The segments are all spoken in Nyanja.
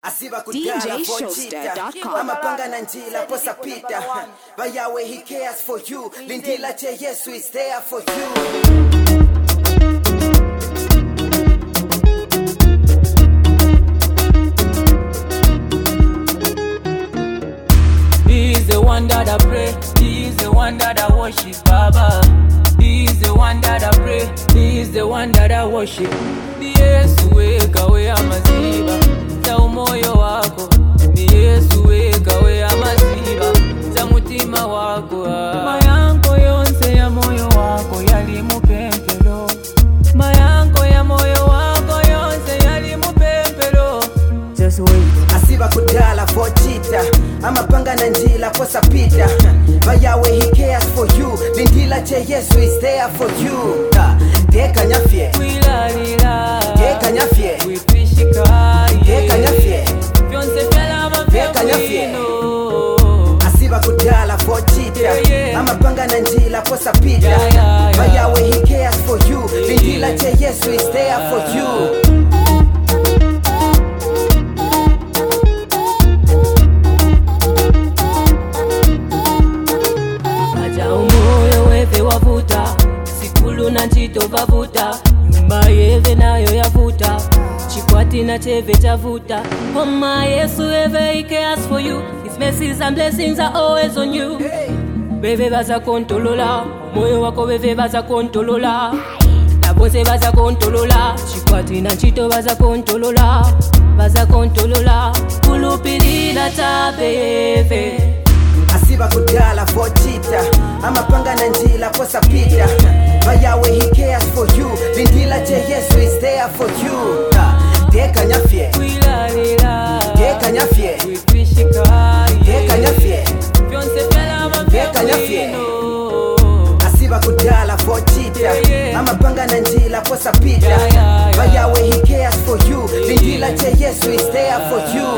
DJShowster.com. Amapanga na njila posa pita. By Yahweh he cares for you. Lindila che Yesu is there for you. He is the one that I pray. He is the one that I worship, Baba. He is the one that I pray. He is the one that I worship. Yesu weka we amaziba za umoyo wako. Yesu weka we amaziba za mutima wako. Mayango yonse ya moyo wako yalimupempelo. Mayango ya moyo wako yonse yalimupempelo. Just wait. Asiba kudala for cheetah. Amapanga na njila posa pita. By Yahweh he cares for you. Lindila che Yesu is there for you. Teka nyafye. Teka nyafye. Teka nyafye. Teka nyafye. Asiba kudala for cheetah. Amapanga na njila posa pita. By Yahweh he cares for you. Lindila che Yesu is there for you. Na nchito vavuta nyumba yeve nayo yavuta chikwati na cheve chavuta Mama Yesu ever he cares for you. His mercies and blessings are always on you. Beve baza kontolola moyo wako beve baza kontolola na bonse baza kontolola chikwati na nchito baza kontolola kulupilila tabeve. Asiba kudala for cheetah. Amapanga na njila posa pita. By Yahweh he cares for you. Lindila che Yesu is there for you. Teka nyafye. Teka nyafye. Teka nyafye. Teka nyafye. Asiba kudala for cheetah. Amapanga na njila posa pita. By Yahweh he cares for you. Lindila che Yesu is there for you.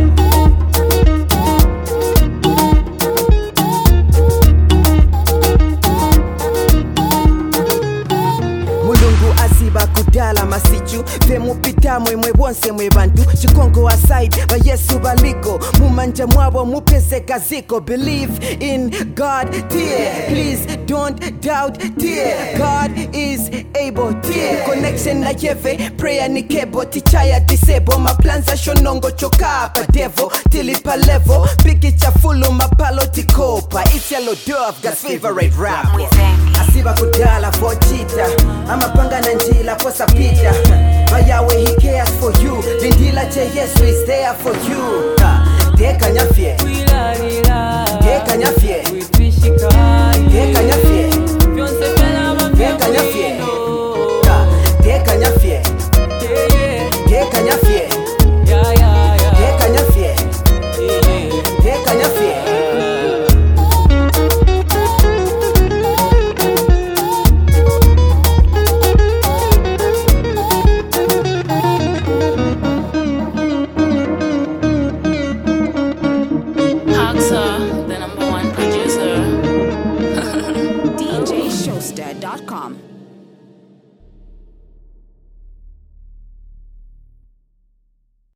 Kudala masichu Femupita mwe bonse mwe bantu Chikongo aside ba Yesu baliko Mumanja mwabo mupese kaziko. Believe in God dear. Please don't doubt dear. God is able dear. Connection na yeve prayer ni kebo. Tichaya disable my plans are shonongo choka pa devil tilipa level. Bigi chafulu mapalo tikopa. It's Yellow Dove God's favorite rap. Asiba kudala for cheetah. Amapanga na njila posa pita. By Yahweh he cares for you. Lindila che Yesu is there for you. Teka nyafye. Teka nyafye. Teka nyafye.